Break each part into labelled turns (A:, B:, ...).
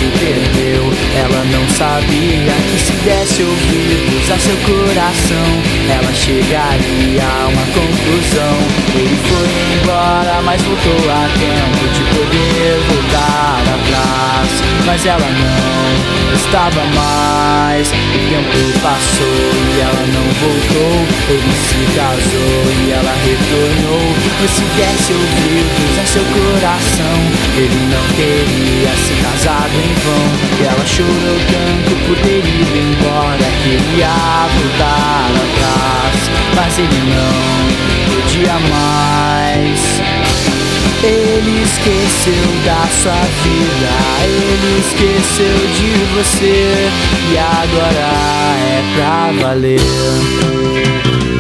A: se perdeu. Ela não sabia que se desse ouvidos a seu coração, ela chegaria a uma conclusão. Ele foi embora, mas voltou a tempo de poder voltar atrás. Mas ela não estava mais. O tempo passou e ela não voltou. Ele se casou e ela retornou. Mas se desse ouvidos a seu coração, ele não teria se casado em vão. E ela chorou tanto por ter ido embora, queria voltar atrás, mas ele não podia mais. Ele esqueceu da sua vida, ele esqueceu de você, e agora é pra valer.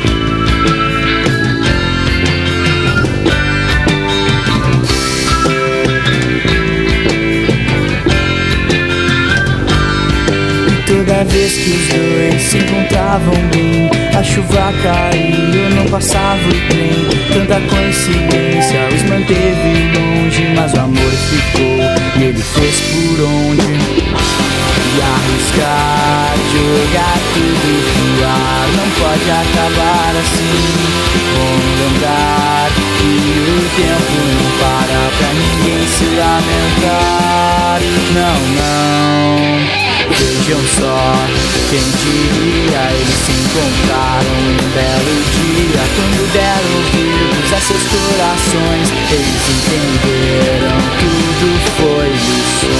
A: Toda vez que os dois se encontravam bem, a chuva caía, não passava o trem. Tanta coincidência os manteve longe, mas o amor ficou e ele fez por onde. E arriscar, jogar tudo no ar, não pode acabar assim. Vamos lembrar que o tempo não para pra ninguém se lamentar. Não, não. Vejam só, quem diria, eles se encontraram um belo dia. Quando deram ouvidos a seus corações, eles entenderam, tudo foi lição.